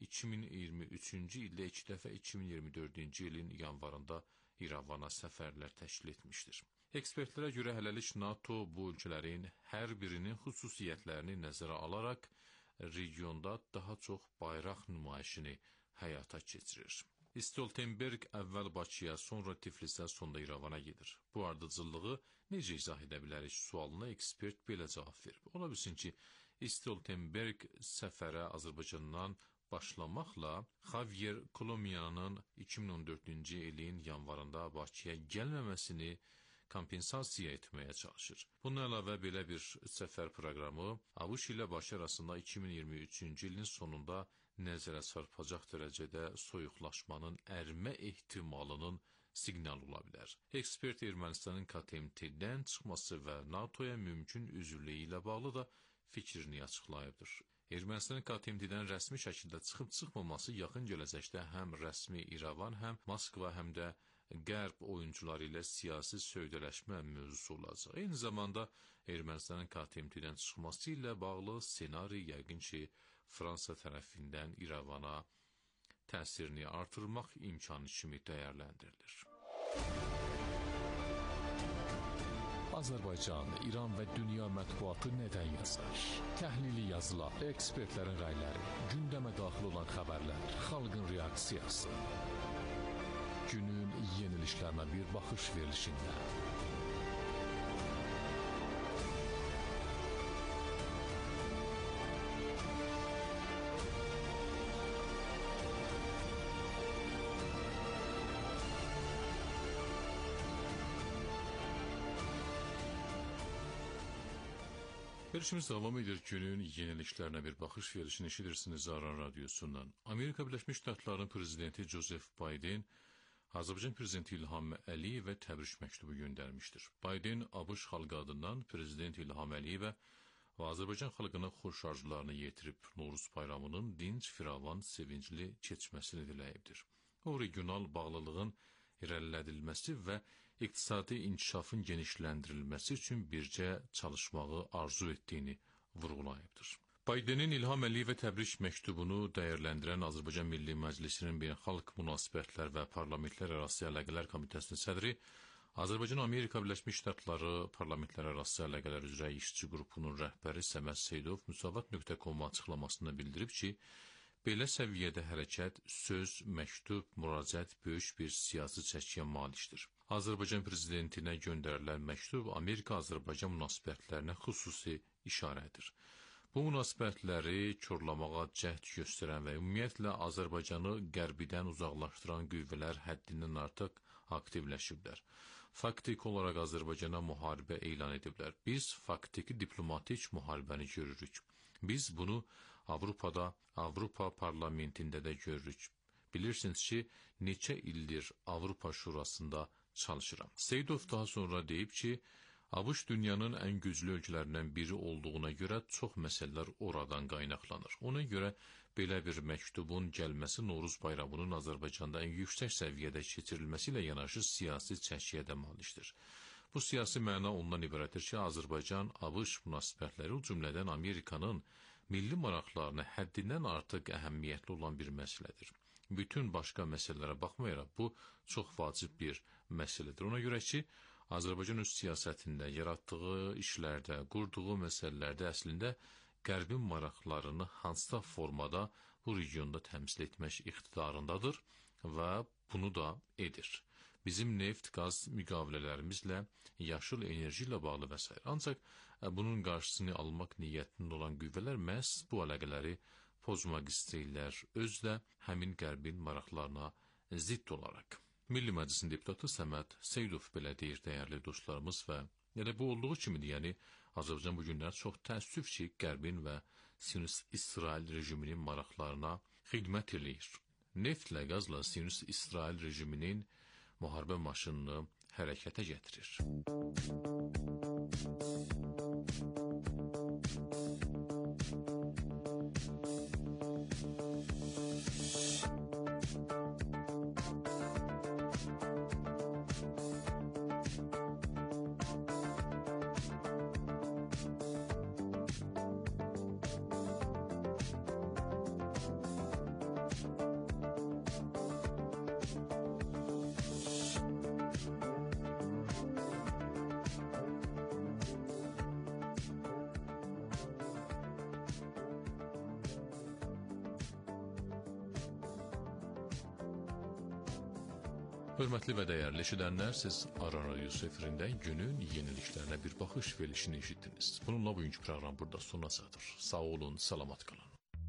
2023-cü ildə 2 dəfə 2024-cü ilin yanvarında İrəvana səfərlər təşkil etmişdir. Ekspertlərə görə hələlik NATO bu ölkələrin hər birinin xüsusiyyətlərini nəzərə alaraq regionda daha çox bayraq nümayişini həyata keçirir. Stoltenberg əvvəl Bakıya, sonra Tiflisə, sonra İrəvana gedir. Bu ardıcıllığı necə izah edə bilərik sualına ekspert belə cavab verir. Ola bilsin ki, Stoltenberg səfərə Azərbaycandan başlamaqla Javier Colomia'nın 2014-cü ilin yanvarında Bakıya gəlməməsini kompensasiya etməyə çalışır. Bununla əlavə belə bir səfər proqramı ABŞ ilə Bakı arasında 2023-cü ilin sonunda nəzərə çarpacaq dərəcədə soyuqlaşmanın ərimə ehtimalının siqnalı ola bilər. Ekspert Ermənistanın KTMT-dən çıxması və NATO'ya mümkün üzvlüyü ilə bağlı da fikrini açıqlayıbdır. Ermənistanın KTMT-dən rəsmi şəkildə çıxıb-çıxmaması yaxın gələcəkdə həm rəsmi İrəvan, həm Moskva, həm də Qərb oyuncuları ilə siyasi sövdələşmə mövzusu olacaq. Eyni zamanda Ermənistanın KTMT-dən çıxması ilə bağlı ssenari yəqin ki, Fransa tərəfindən İrəvana təsirini artırmaq imkanı kimi dəyərləndirilir. Azərbaycan, İran və dünya mətbuatı nədən yazır? Təhlili yazılar, ekspertlərin rəyləri, gündəmə daxil olan xəbərlər, xalqın reaksiyası. Günün yenilişlərinə bir baxış verilişində. Verilişimiz davam edir. Günün yenilişlərinə bir baxış verilişini eşidirsiniz Aran Radyosundan. Amerika Birləşmiş Ştatlarının prezidenti Joseph Biden Azərbaycan prezidenti İlham Əliyevə təbrik məktubu göndərmişdir. Biden ABŞ xalqı adından prezident İlham Əliyevə və Azərbaycan xalqına xoş arzularını yetirib Novruz bayramının dinc, firavan, sevincli keçməsini diləyibdir. O, regional bağlılığın irəlilədilməsi və iqtisadi inkişafın genişləndirilməsi üçün bircə çalışmağı arzu etdiyini vurğulayıbdır. Bidenin İlham Əliyevə təbrik məktubunu dəyərləndirən Azərbaycan Milli Məclisinin Beynəlxalq Münasibətlər və Parlamentlərarası Əlaqələr Komitəsinin sədri, Azərbaycan-Amerika Birləşmiş Ştatları Parlamentlərarası Əlaqələr üzrə işçi qrupunun rəhbəri Səməd Seydov Müsavat.com açıqlamasında bildirib ki, belə səviyyədə hərəkət, söz, məktub, müraciət böyük bir siyasi çəkiyə malikdir. Azərbaycan prezidentinə göndərilən məktub Amerika-Azərbaycan münasibətlərinə xüsusi işarədir. Bu münasibətləri korlamağa cəhd göstərən və ümumiyyətlə Azərbaycanı qərbidən uzaqlaşdıran qüvvələr həddindən artıq aktivləşiblər. Faktik olaraq Azərbaycana müharibə elan ediblər. Biz faktiki diplomatik müharibəni görürük. Biz bunu Avropada, Avropa parlamentində də görürük. Bilirsiniz ki, neçə ildir Avropa Şurasında çalışıram. Seydov daha sonra deyib ki, ABŞ dünyanın ən güclü ölkələrindən biri olduğuna görə çox məsələlər oradan qaynaqlanır. Ona görə belə bir məktubun gəlməsi Novruz bayramının Azərbaycanda ən yüksək səviyyədə keçirilməsi ilə yanaşı siyasi çəkiyə də malikdir. Bu siyasi məna ondan ibarətdir ki, Azərbaycan-ABŞ münasibətləri, o cümlədən Amerikanın milli maraqlarına həddindən artıq əhəmiyyətli olan bir məsələdir. Bütün başqa məsələlərə baxmayaraq, bu çox vacib bir məsələdir. Ona görə ki, Azərbaycan öz siyasətində, yaratdığı işlərdə, qurduğu məsələlərdə əslində Qərbin maraqlarını hansısa formada bu regionda təmsil etmək iqtidarındadır və bunu da edir. Bizim neft, qaz müqavilələrimizlə, yaşıl enerji ilə bağlı və s. Ancaq bunun qarşısını almaq niyyətində olan qüvvələr məhz bu əlaqələri pozmaq istəyirlər, özdə həmin Qərbin maraqlarına zidd olaraq. Milli Məclisin deputatı Səməd Seydov belə deyir, dəyərli dostlarımız, və yəni bu olduğu kimidir, yəni Azərbaycan bu günlər çox təəssüf ki, Qərbin və Siyonist-İsrail rejiminin maraqlarına xidmət eləyir. Neftlə, qazla Siyonist-İsrail rejiminin müharibə maşınını hərəkətə gətirir. Hörmətli və dəyərli eşidənlər, siz Aran Radiosu efirində günün yeniliklərinə bir baxış verilişini eşitdiniz. Bununla bugünkü proqram burada sona çatır. Sağ olun, salamat qalın.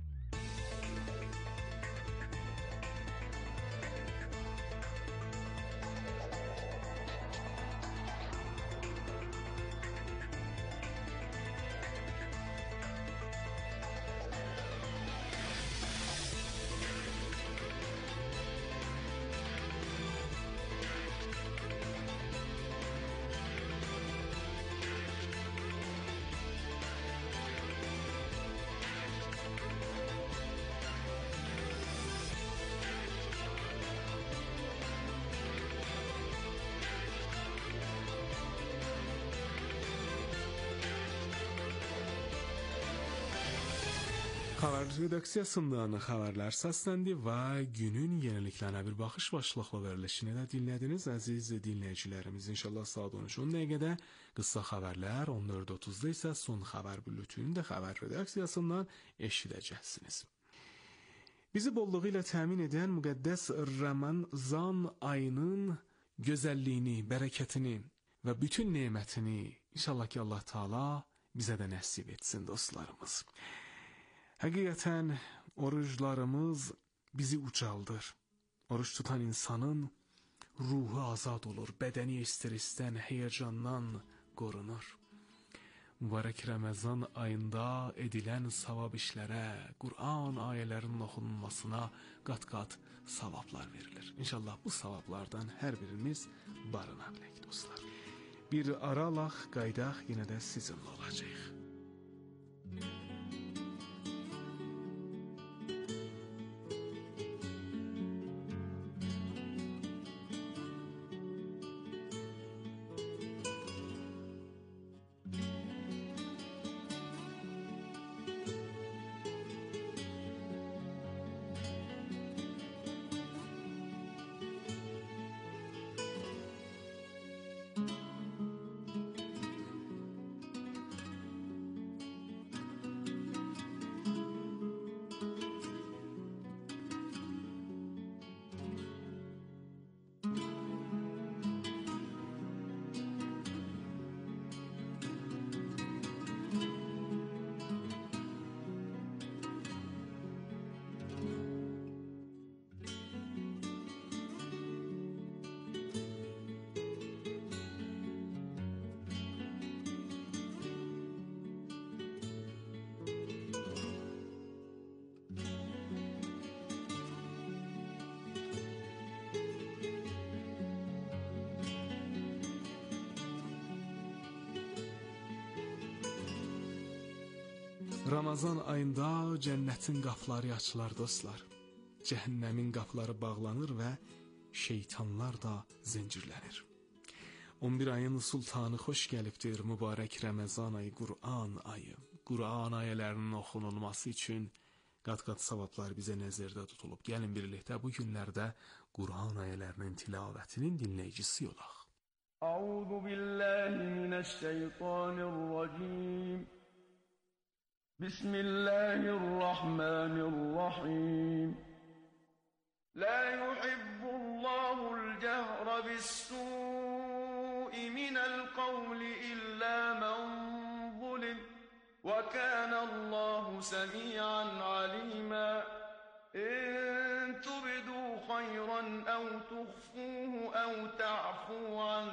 Xəbər redaksiyasından xəbərlər səsləndi və günün yeniliklərinə bir baxış başlıqlı verilişini də dinlədiniz əziz dinləyicilərimiz. İnşallah saat 13-10 dəqiqədə qısa xəbərlər, 14:30-da isə son xəbər bülletini də xəbər redaksiyasından eşidəcəksiniz. Bizi bolluğu ilə təmin edən müqəddəs Ramazan ayının gözəlliyini, bərəkətini və bütün nemətini inşallah ki Allah Taala bizə də nəsib etsin dostlarımız. Həqiqətən oruclarımız bizi ucaldır. Oruç tutan insanın ruhu azad olur, bədəni stressdən, həyəcandan qorunur. Mübarək Ramazan ayında edilən savab işlərə, Qur'an ayələrinin oxunulmasına qat-qat savablar verilir. İnşallah bu savablardan hər birimiz barına bilək dostlar. Bir ara alaq, qaydaq, yenə də sizinlə olacaq. Ramazan ayında cənnətin qapıları açılar dostlar. Cəhənnəmin qapıları bağlanır və şeytanlar da zəncirlənir. 11 ayın sultanı xoş gəlibdir, mübarək Ramazan ayı, Qur'an ayı. Qur'an ayələrinin oxunulması üçün qat-qat savablar bizə nəzərdə tutulub. Gəlin birlikdə bu günlərdə Qur'an ayələrinin tilavətinin dinləyicisi olaq. Əuzu billahi minəşşeytanirracim. Bismillahirrahmanirrahim. La yuhibbullahu al-cehra bis-su'i minel qavli illa men zulim. Ve kânallâhu semî'an alîmâ. İn tubdû hayran ev tuhfûhu ev ta'fû an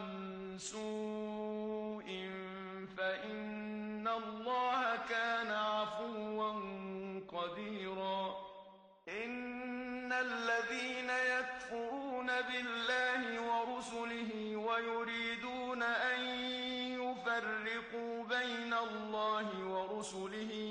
su'in fe innallâhe kâne afûven kadîrâ. İnnellezîne yekfurûne billâhi ve rusulihi ve yuridûne en yuferriqû beynallâhi ve rusulihi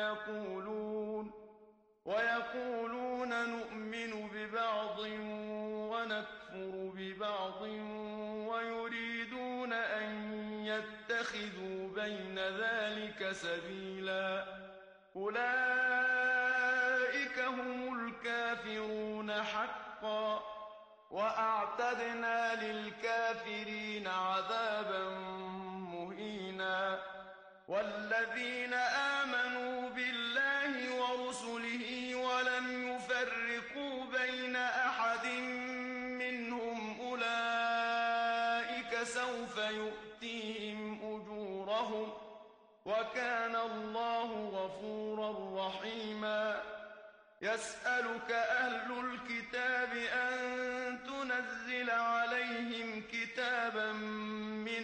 ويقولون نؤمن ببعض ونكفر ببعض ويريدون أن يتخذوا بين ذلك سبيلا أولئك هم الكافرون حقا وأعتدنا للكافرين عذابا مهينا والذين آمنوا بالله ورسله ولم يفرقوا بين أحد منهم أولئك سوف يؤتيهم أجورهم وكان الله غفورا رحيما يسألك أهل الكتاب أن تنزل عليهم كتابا من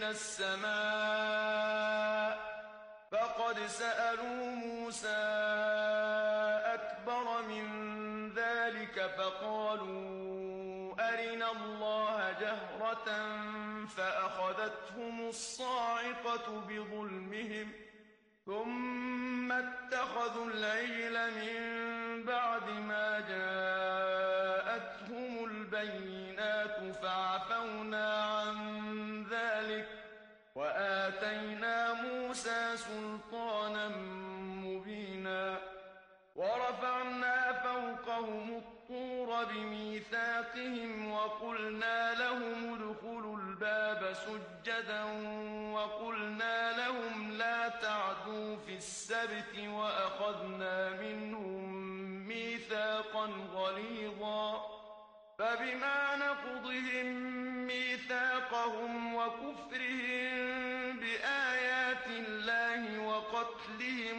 السماء فقد سألوا موسى أكبر من ذلك فقالوا أرنا الله جهرة فأخذتهم الصاعقة بظلمهم ثم اتخذوا العجل من بعد ما جاءتهم البينات فعفونا عن ذلك وآتينا موسى سلطانا مبينا ورفعنا فوقهم الطور بميثاقهم وقلنا لهم ادخلوا الباب سجدا وقلنا لهم لا تعدوا في السبت وأخذنا منهم ميثاقا غليظا فبما نقضهم ميثاقهم وكفرهم بآيات الله وقتلهم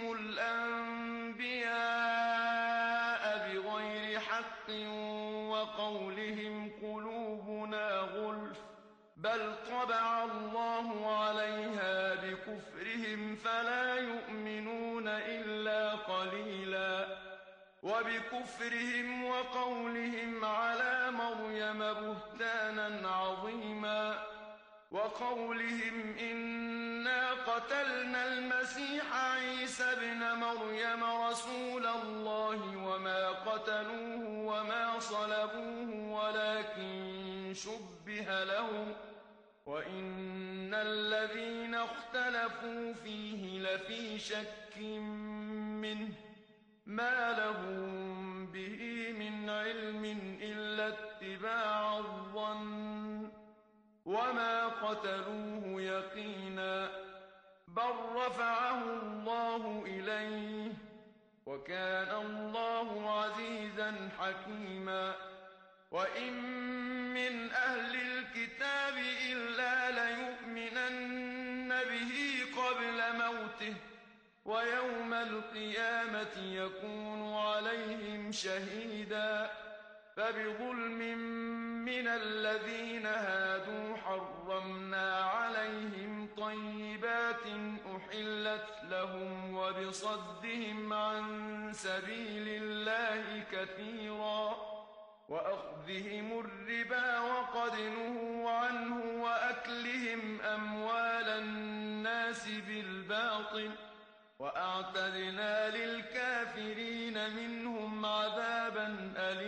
الأنبياء بغير حق وقولهم قلوبنا غلف بل طبع الله عليها بكفرهم فلا يؤمنون إلا قليلا وبكفرهم وقولهم على مريم بهتانا عظيما وقولهم إنا قتلنا المسيح عيسى ابن مريم رسول الله وما قتلوه وما صلبوه ولكن شبه لهم وإن الذين اختلفوا فيه لفي شك منه ما لهم به من علم إلا اتباع الظن وما قتلوه يقينا بل رفعه الله إليه وكان الله عزيزا حكيما وإن من أهل الكتاب إلا ليؤمنن به قبل موته ويوم القيامة يكون عليهم شهيدا فبظلم من الذين هادوا حرمنا عليهم طيبات أحلت لهم وبصدهم عن سبيل الله كثيرا وأخذهم الربا وقد نهوا عنه وأكلهم أموال الناس بالباطل وأعتدنا للكافرين منهم عذابا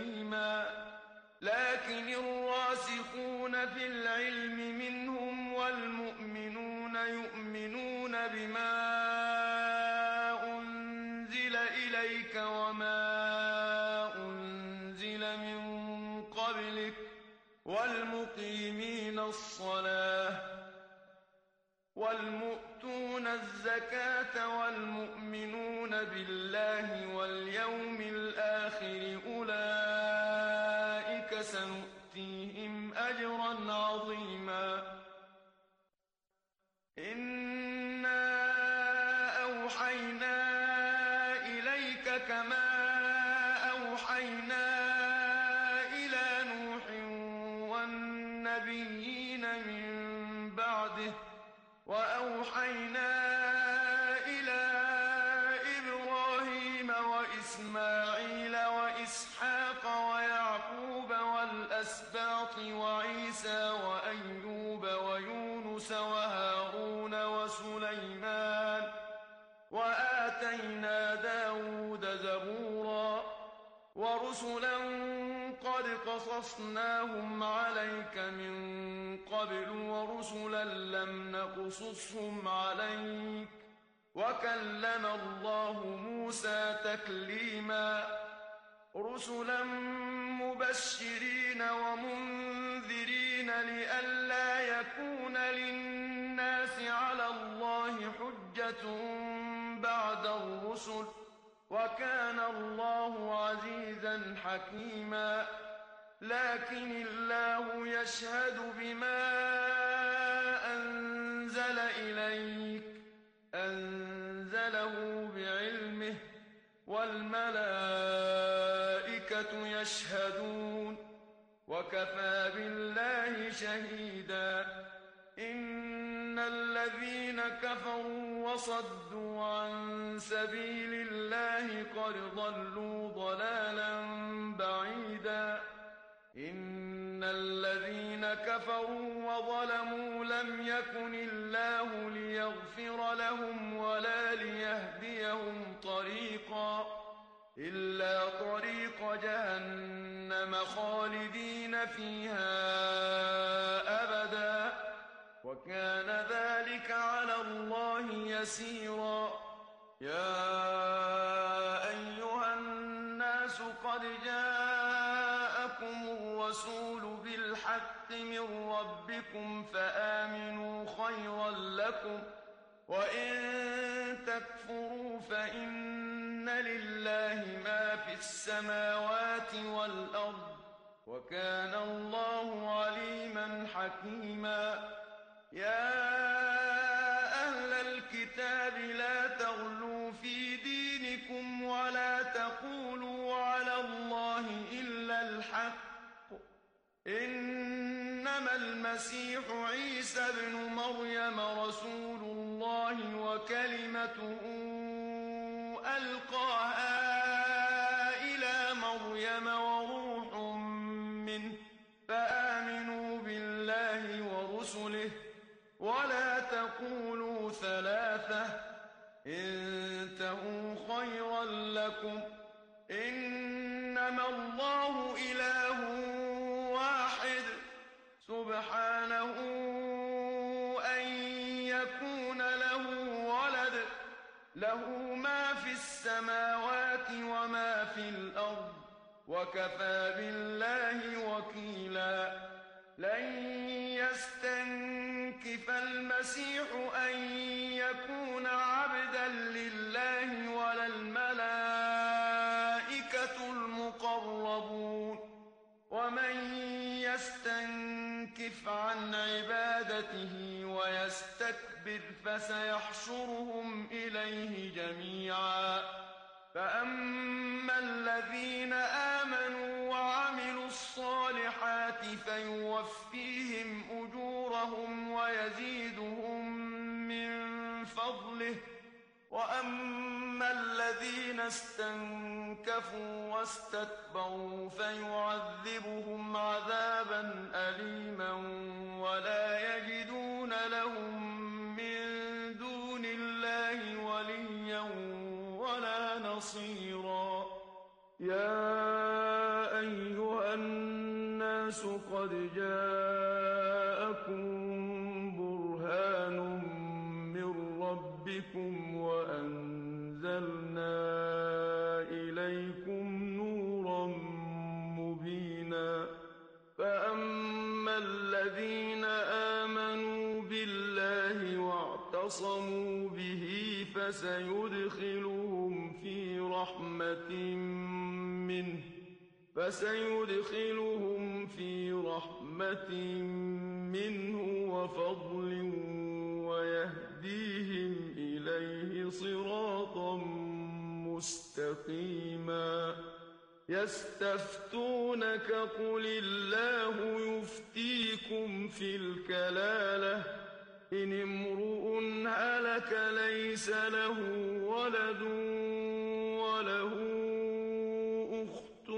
أليما لكن الراسخون في العلم منهم إليك وما أنزل من قبلك والمقيمين الصلاة والمؤتون الزكاة والمؤمنون بالله واليوم الآخر أولئك سنؤتيهم أجرا عظيما إنا أوحينا إليك كما أوحينا إلى نوح والنبيين من بعده وأوحينا إلى إبراهيم وإسماعيل وإسحاق ويعقوب والأسباط وعيسى وأيوب ويونس وهارون وسليمان وآتينا داود زبورا ورسلا قد قصصناهم عليك من قبل ورسلا لم نقصصهم عليك وكلم الله موسى تكليما رسلا مبشرين ومنذرين لئلا يكون للناس على الله حجة بعد الرسل وكان الله عزيزا حكيما لكن الله يشهد بما أنزل إليك أنزله بعلمه والملائكة يشهدون وكفى بالله شهيدا إن الذين كفروا وصدوا عن سبيل الله قد ضلوا ضلالا بعيدا إن الذين كفروا وظلموا لم يكن الله ليغفر لهم ولا ليهديهم طريقا إلا طريق جهنم خالدين فيها أبدا وكان ذلك على الله يسيرا يا أيها الناس قد جاءكم الرسول بالحق من ربكم فآمنوا خيرا لكم وإن تكفروا فإن لله ما في السماوات والأرض وكان الله عليما حكيما يا أهل الكتاب لا تغلوا في دينكم ولا تقولوا على الله إلا الحق إنما المسيح عيسى ابن مريم رسول الله وكلمته ألقاها إلى مريم وروح منه فآمنوا بالله ورسله ولا تقولوا ثلاثة انتهوا خيرا لكم إنما الله إله واحد سبحانه أن يكون له ولد له ما في السماوات وما في الأرض وكفى بالله وكيلا لن يستنكف المسيح أن يكون عبدا لله ولا الملائكة المقربون ومن يستنكف عن عبادته ويستكبر فسيحشرهم إليه جميعا فأما الذين آمنوا وعملوا الصالحات فيوفيهم أجورهم ويزيدهم من فضله وأما الذين استنكفوا واستكبروا فيعذبهم عذابا أليما ولا يجدون لهم من دون الله وليا ولا نصيرا يا أيها الناس قد جاءكم برهان من ربكم وأنزلنا واعتصموا به فسيدخلهم في رحمة منه وفضل ويهديهم إليه صراطا مستقيما يستفتونك قل الله يفتيكم في الكلالة إن امرؤ هلك ليس له ولد وله أخت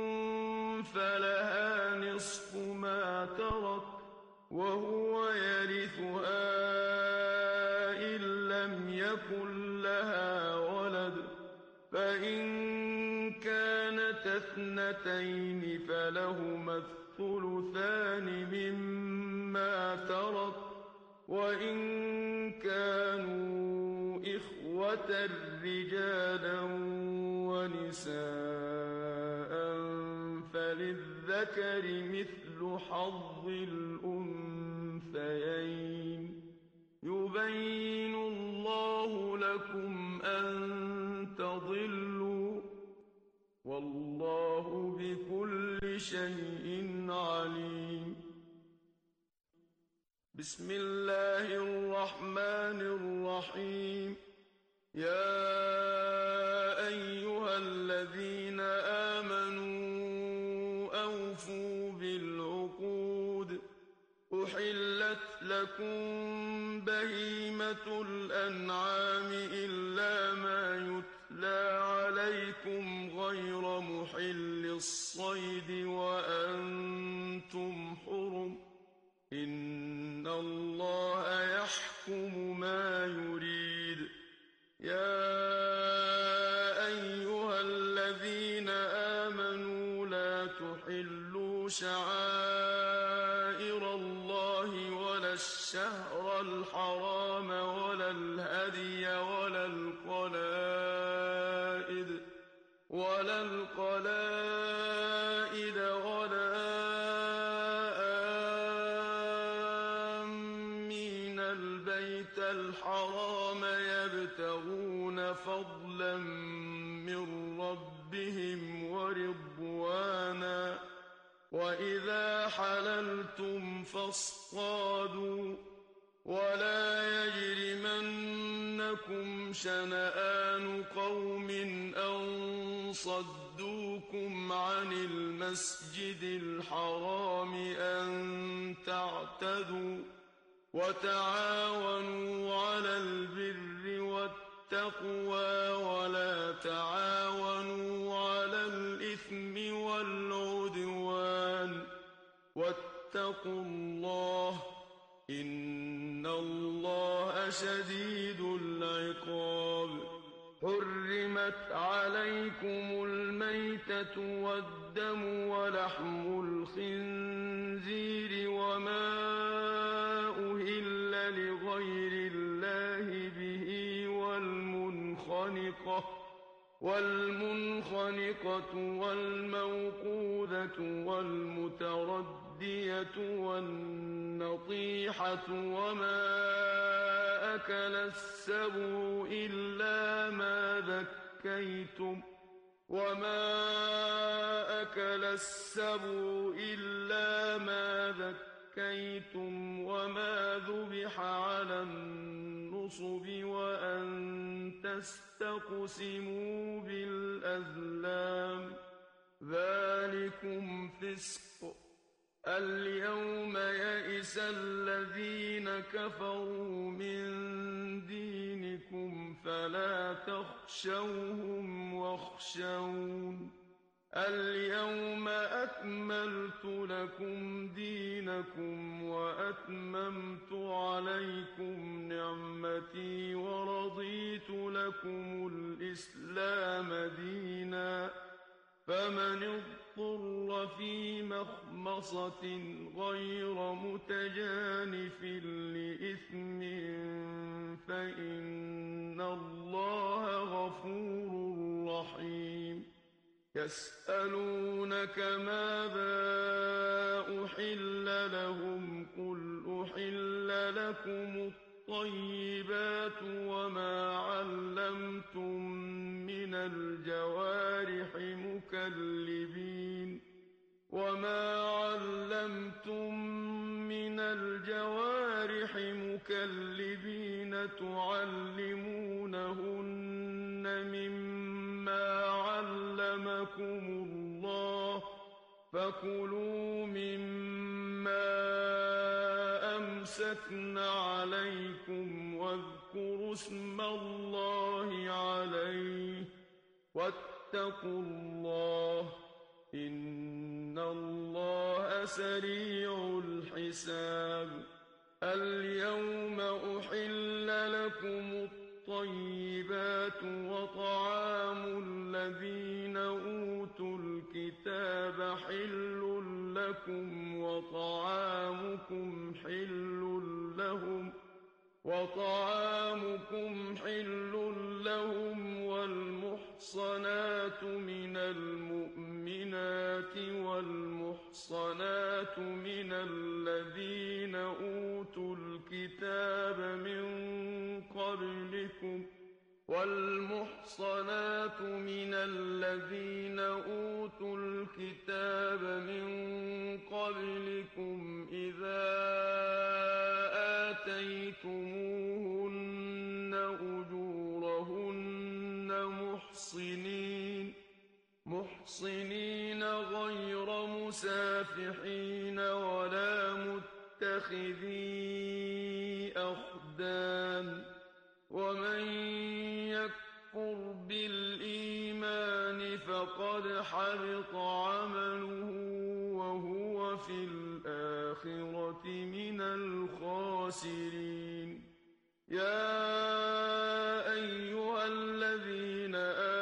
فلها نصف ما ترك وهو يرثها إن لم يكن لها ولد فإن كانت اثنتين فلهما الثلثان مما ترك وإن كانوا إخوة رجالا ونساء فللذكر مثل حظ الأنثيين يبين الله لكم أن تضلوا والله بكل شيء عليم بسم الله الرحمن الرحيم يا أيها الذين آمنوا أوفوا بالعقود أحلت لكم بهيمة الأنعام إلا ما يتلى عليكم غير محل الصيد وأنتم حرم إن الله يحكم ما يريد يا أيها الذين آمنوا لا تحلوا شعائر الله ولا الشهر الحرام ولا الهدي ولا القلائد ولا آمين البيت الحرام يبتغون فضلا من ربهم ورضوانا وإذا حللتم فاصطادوا ولا يجرمنكم شنآن قوم أن صدوكم عن المسجد الحرام أن تعتدوا وتعاونوا على البر والتقوى ولا تعاونوا على الإثم والعدوان واتقوا الله إن الله شديد العقاب حرمت عليكم الميتة والدم ولحم الخنزير وما أهل لغير الله به والمنخنقة والموقوذة والمتردية والنطيحة وما أكل السبع إلا ما ذكيتم وما ذبح على النصب وأن تستقسموا بالأزلام ذلكم فسق اليوم يئس الذين كفروا من دينكم فلا تخشوهم واخشون اليوم أكملت لكم دينكم وأتممت عليكم نعمتي ورضيت لكم الإسلام دينا فمن اضطر في مخمصة غير متجانف لإثم فإن الله غفور رحيم يسألونك ماذا أحل لهم قل أحل لكم الطيبات وما علمتم من الجوارح مكلبين تعلمونهن مما علمكم الله فكلوا مما أمسكن عليكم واذكروا اسم الله عليه واتقوا الله إن الله سريع الحساب اليوم أحل لكم الطيبات وطعام الذين أوتوا الكتاب حل لكم وطعامكم حل لهم والمحصنات من المؤمنات والمحصنات من الذين أوتوا الكتاب من قبلكم إذا آتيتموهن أجورهن محصنين غير مسافحين ولا متخذي أخدان ومن يكفر بالإيمان فقد حبط عمله وهو في الآخرة من الخاسرين يا أيها الذين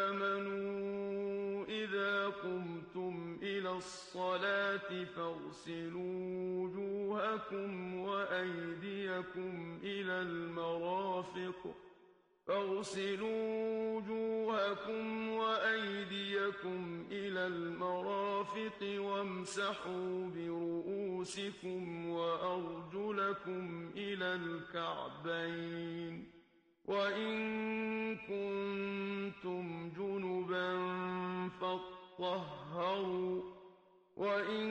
آمنوا إذا قمتم إلى الصلاة فاغسلوا وجوهكم وأيديكم إلى المرافق وامسحوا برؤوسكم وأرجلكم إلى الكعبين وإن كنتم جنبا فاطهروا وإن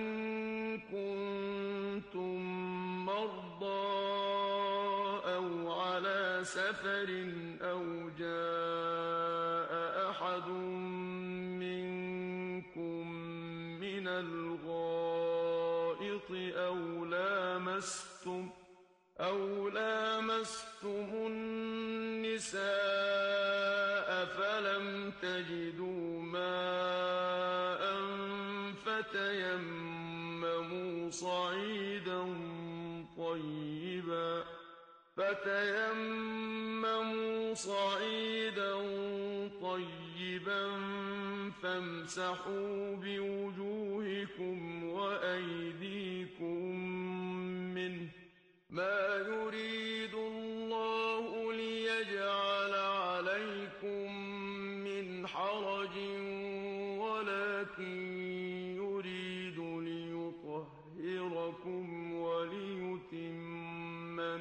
كنتم مرضى أو على سفر أو جاء أحد منكم من الغائط أو لامستم النساء فلم تجدوا ماء فتيمموا صعيدا طيبا فامسحوا بوجوهكم وأيديكم منه ما يريد الله ليجعل عليكم من حرج ولكن يريد ليطهركم وليتم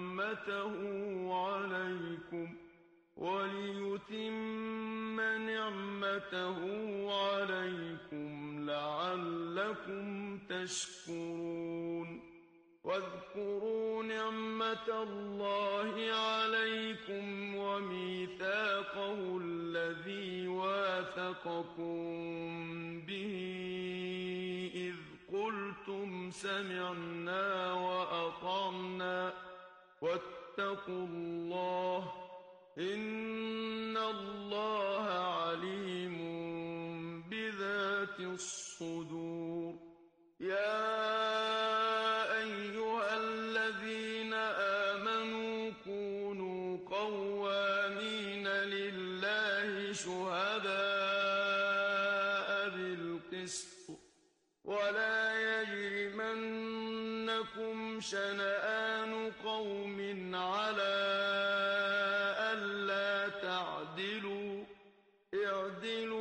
نعمته عليكم لعلكم تشكرون واذكروا نعمة الله عليكم وميثاقه الذي واثقكم به إذ قلتم سمعنا وأطعنا واتقوا الله إن الله عليم بذات الصدور يا أيها الذين آمنوا كونوا قوامين لله شهداء بالقسط ولا يجرمنكم شنآن